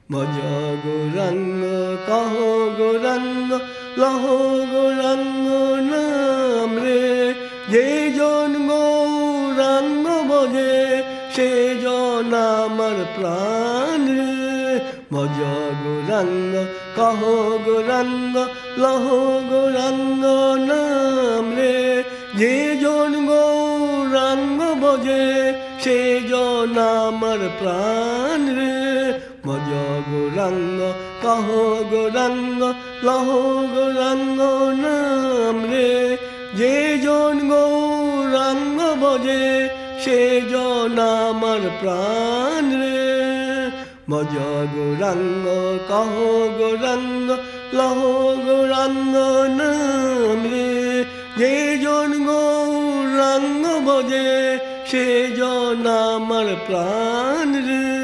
ভজ গৌরাঙ্গ কহ গৌরাঙ্গ লহ গৌরাঙ্গ নাম রে। যে জন গৌরাঙ্গ ভজে সে জন আমার প্রাণ রে। ভজ গৌরাঙ্গ কহ গৌরাঙ্গ লহ গৌরাঙ্গ নাম রে। যে জন গৌরাঙ্গ ভজে সে জন আমার প্রাণ রে। ভজ গৌরাঙ্গ কহ গৌরাঙ্গ লহ গৌরাঙ্গ নাম রে। যে জন গৌরাঙ্গ ভজে সে জন আমার প্রাণ রে। ভজ গৌরাঙ্গ কহ গৌরাঙ্গ লহ গৌরাঙ্গ নাম রে। যে জন গৌরাঙ্গ ভজে সে জন আমার প্রাণ রে।